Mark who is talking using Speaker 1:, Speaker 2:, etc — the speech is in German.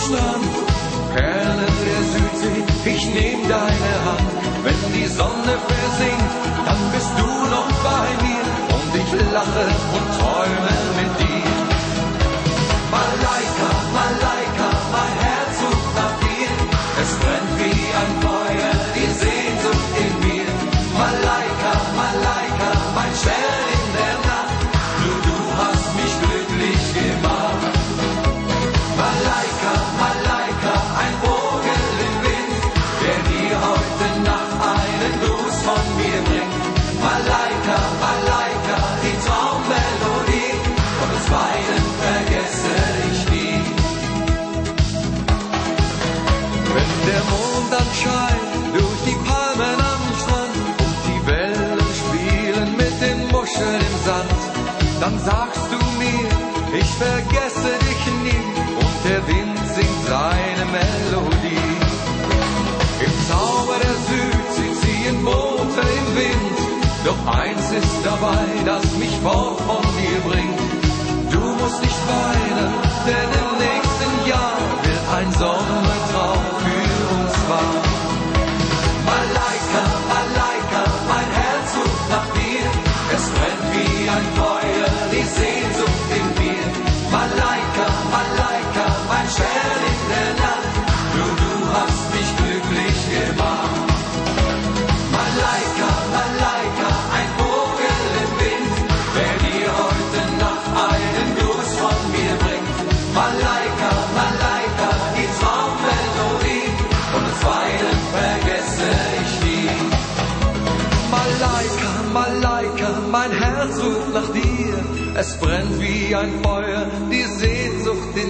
Speaker 1: Strand, Perlen der Südsee, ich nehm deine Hand. Wenn die Sonne versinkt, dann bist du noch bei mir und ich lache und träume mit dir. Malaika, Malaika, mein Herz sucht nach dir, es brennt wie ein Feuer, die Sehnsucht in mir. Malaika, Malaika, mein Stern in der Nacht, nur du hast mich glücklich gemacht. Malaika, Malaika, ein Vogel im Wind, der dir heute Nacht einen Gruß von mir bringt. Malaika, Malaika, die Traummelodie, und das Weinen vergesse ich nie. Wenn der Mond dann scheint durch die Palmen am Strand und die Wellen spielen mit den Muscheln im Sand, dann sagst du mir, ich vergesse dich nie, und der Wind singt seine Melodie. Im Zauber der Südsee ziehen Boote im Wind, doch eins ist dabei, das mich fort von dir bringt. Du musst nicht weinen, denn im nächsten Jahr wird ein Sommertraum für uns wahr. Malaika, Malaika, mein Herz sucht nach dir, es brennt wie ein Feuer, die Sehnsucht in mir. Malaika, Malaika, mein Stern in der Nacht, nur du hast mich glücklich gemacht. Malaika, Malaika, ein Vogel im Wind, der dir heute Nacht einen Gruß von mir bringt. Malaika, Malaika, die Traummelodie, und das Weinen vergesse ich nie. Malaika, Malaika, mein Herz sucht nach dir, es brennt wie ein Feuer, die Sehnsucht in